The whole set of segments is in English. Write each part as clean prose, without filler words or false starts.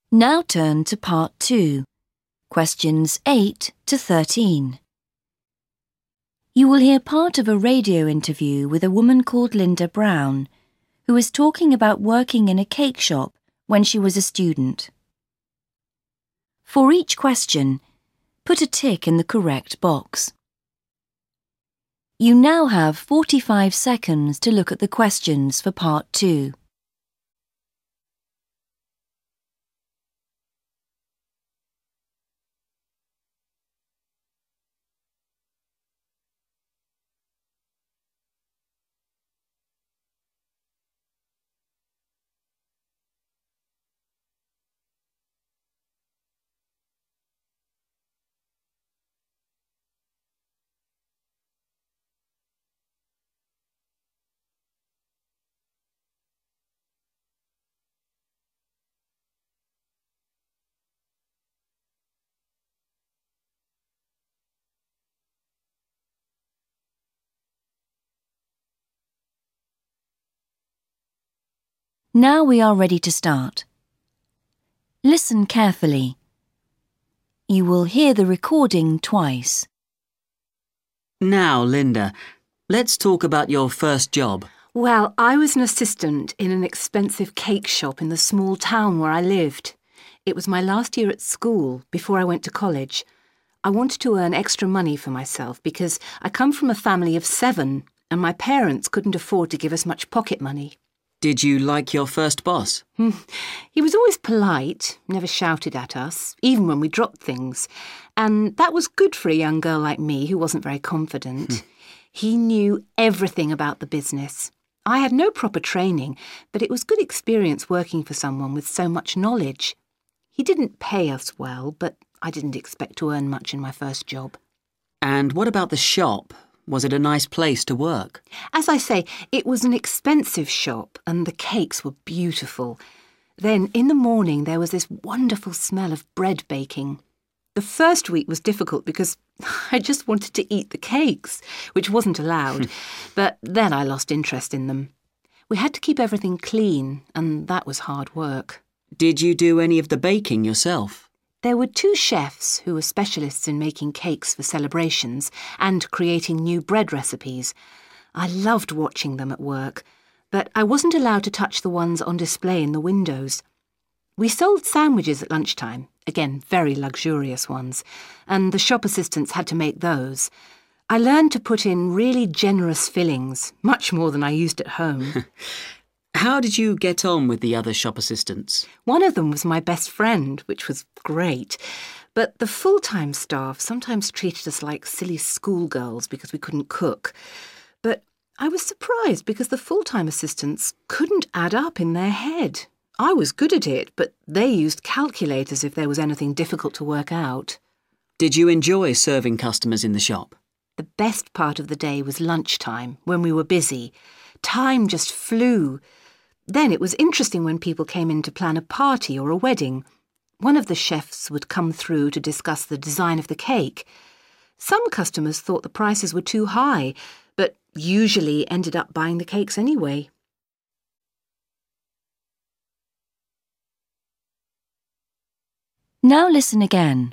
Now turn to Part 2, questions 8 to 13. You will hear part of a radio interview with a woman called Linda Brown, who is talking about working in a cake shop when she was a student. For each question, put a tick in the correct box. You now have 45 seconds to look at the questions for Part 2. Now we are ready to start. Listen carefully. You will hear the recording twice. Now, Linda, let's talk about your first job. Well, I was an assistant in an expensive cake shop in the small town where I lived. It was my last year at school before I went to college. I wanted to earn extra money for myself because I come from a family of 7 and my parents couldn't afford to give us much pocket money. Did you like your first boss? He was always polite, never shouted at us, even when we dropped things. And that was good for a young girl like me who wasn't very confident. He knew everything about the business. I had no proper training, but it was good experience working for someone with so much knowledge. He didn't pay us well, but I didn't expect to earn much in my first job. And what about the shop? Was it a nice place to work? As I say, it was an expensive shop and the cakes were beautiful. Then in the morning there was this wonderful smell of bread baking. The first week was difficult because I just wanted to eat the cakes, which wasn't allowed, but then I lost interest in them. We had to keep everything clean and that was hard work. Did you do any of the baking yourself? There were 2 chefs who were specialists in making cakes for celebrations and creating new bread recipes. I loved watching them at work, but I wasn't allowed to touch the ones on display in the windows. We sold sandwiches at lunchtime, again very luxurious ones, and the shop assistants had to make those. I learned to put in really generous fillings, much more than I used at home. How did you get on with the other shop assistants? One of them was my best friend, which was great. But the full-time staff sometimes treated us like silly schoolgirls because we couldn't cook. But I was surprised because the full-time assistants couldn't add up in their head. I was good at it, but they used calculators if there was anything difficult to work out. Did you enjoy serving customers in the shop? The best part of the day was lunchtime, when we were busy. Time just flew. Then it was interesting when people came in to plan a party or a wedding. One of the chefs would come through to discuss the design of the cake. Some customers thought the prices were too high, but usually ended up buying the cakes anyway. Now listen again.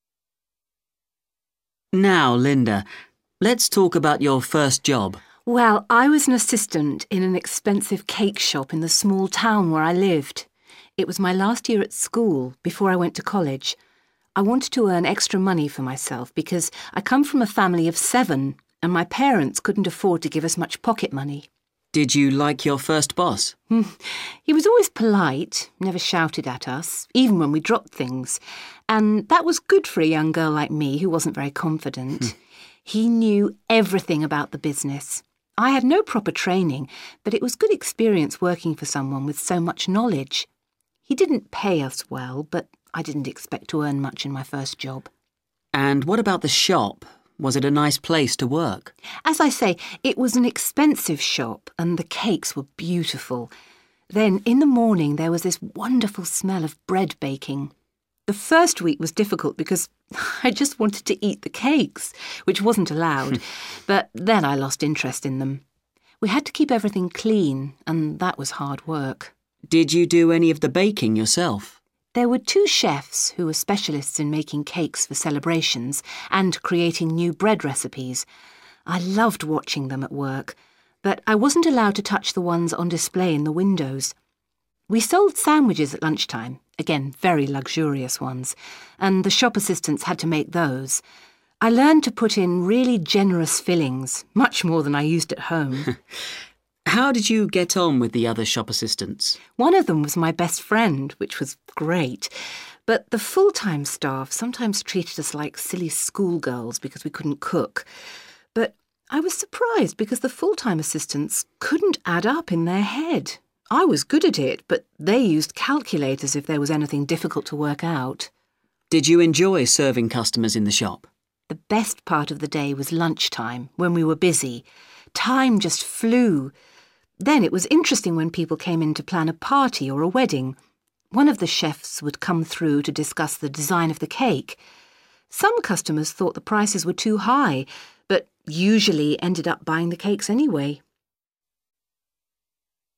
Now, Linda, let's talk about your first job. Well, I was an assistant in an expensive cake shop in the small town where I lived. It was my last year at school before I went to college. I wanted to earn extra money for myself because I come from a family of 7 and my parents couldn't afford to give us much pocket money. Did you like your first boss? He was always polite, never shouted at us, even when we dropped things. And that was good for a young girl like me who wasn't very confident. He knew everything about the business. I had no proper training, but it was good experience working for someone with so much knowledge. He didn't pay us well, but I didn't expect to earn much in my first job. And what about the shop? Was it a nice place to work? As I say, it was an expensive shop and the cakes were beautiful. Then in the morning there was this wonderful smell of bread baking. The first week was difficult because I just wanted to eat the cakes, which wasn't allowed, but then I lost interest in them. We had to keep everything clean, and that was hard work. Did you do any of the baking yourself? There were two chefs who were specialists in making cakes for celebrations and creating new bread recipes. I loved watching them at work, but I wasn't allowed to touch the ones on display in the windows. We sold sandwiches at lunchtime, again very luxurious ones, and the shop assistants had to make those. I learned to put in really generous fillings, much more than I used at home. How did you get on with the other shop assistants? One of them was my best friend, which was great. But the full-time staff sometimes treated us like silly schoolgirls because we couldn't cook. But I was surprised because the full-time assistants couldn't add up in their head. I was good at it, but they used calculators if there was anything difficult to work out. Did you enjoy serving customers in the shop? The best part of the day was lunchtime, when we were busy. Time just flew. Then it was interesting when people came in to plan a party or a wedding. One of the chefs would come through to discuss the design of the cake. Some customers thought the prices were too high, but usually ended up buying the cakes anyway.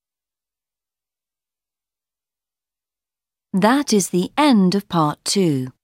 That is the end of part 2.